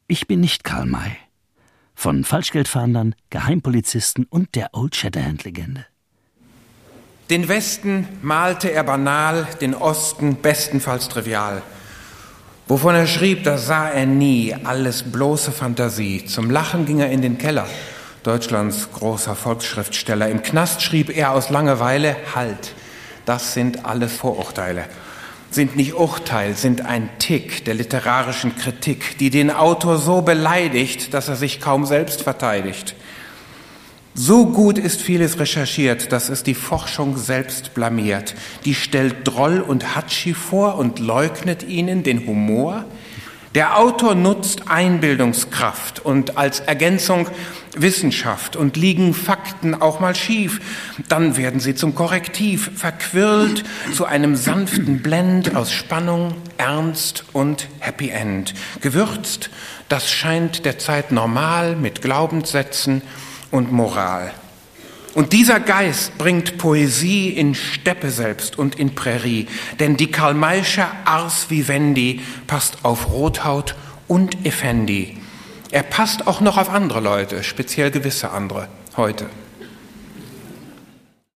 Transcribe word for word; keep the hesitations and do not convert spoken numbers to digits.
Ich bin nicht Karl May. Von Falschgeldfahndern, Geheimpolizisten und der Old Shatterhand-Legende. Den Westen malte er banal, den Osten bestenfalls trivial. Wovon er schrieb, das sah er nie, alles bloße Fantasie. Zum Lachen ging er in den Keller, Deutschlands großer Volksschriftsteller. Im Knast schrieb er aus Langeweile, halt, das sind alles Vorurteile. Sind nicht Urteil, sind ein Tick der literarischen Kritik, die den Autor so beleidigt, dass er sich kaum selbst verteidigt. So gut ist vieles recherchiert, dass es die Forschung selbst blamiert. Die stellt Droll und Hatschi vor und leugnet ihnen den Humor. Der Autor nutzt Einbildungskraft und als Ergänzung Wissenschaft und liegen Fakten auch mal schief. Dann werden sie zum Korrektiv, verquirlt zu einem sanften Blend aus Spannung, Ernst und Happy End. Gewürzt, das scheint der Zeit normal mit Glaubenssätzen und Moral. Und dieser Geist bringt Poesie in Steppe selbst und in Prärie, denn die Karl-Maysche Ars Vivendi passt auf Rothaut und Effendi. Er passt auch noch auf andere Leute, speziell gewisse andere, heute.